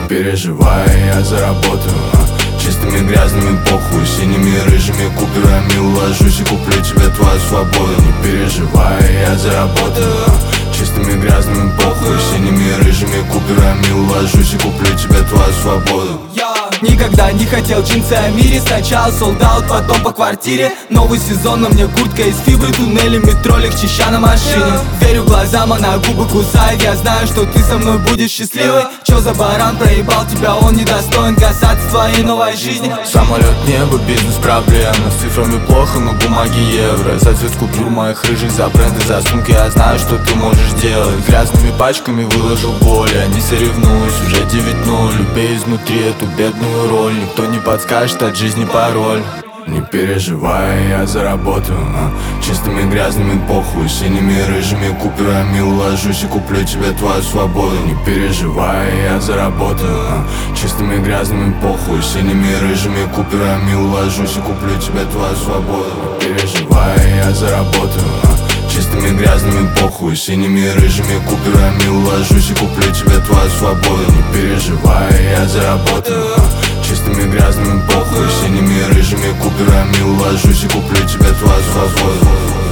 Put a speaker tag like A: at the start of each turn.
A: Не переживай, я заработаю, чистыми грязными похуй, синими рыжими купюрами уложусь и куплю тебе твою свободу. Не переживай, я заработаю, чистыми грязными похуй, синими рыжими купюрами уложусь и куплю тебе твою свободу.
B: Никогда не хотел джинсы о мире. Сначала солдат, потом по квартире. Новый сезон, на мне куртка из фибры. Туннели, метро, легче ща на машине. Верю глазам, а на губы кусает. Я знаю, что ты со мной будешь счастливой. Чё за баран, проебал тебя, он недостоин касаться твоей новой жизни.
A: Самолет, небо, бизнес, проблемы. С цифрами плохо, но бумаги евро. За цвет купюр моих рыжих, за бренды, за сумки. Я знаю, что ты можешь делать. Грязными пачками выложил боль, я не соревнуюсь, уже 9-0. Любей изнутри эту бедную роль, никто не подскажет от жизни пароль. Не переживай, я заработаю, чистыми грязными похуй, синими рыжими купюрами уложусь и куплю тебе твою свободу. Не переживай, я заработаю, чистыми грязными похуй, синими рыжими купюрами уложусь и куплю тебе твою свободу. Не переживай, я заработаю, чистыми грязными похуй, синими рыжими купюрами уложусь и куплю тебе твою свободу. Не переживай, я заработаю, чистыми грязными похуй, синими рыжими купюрами уложусь и куплю тебе твою свободу.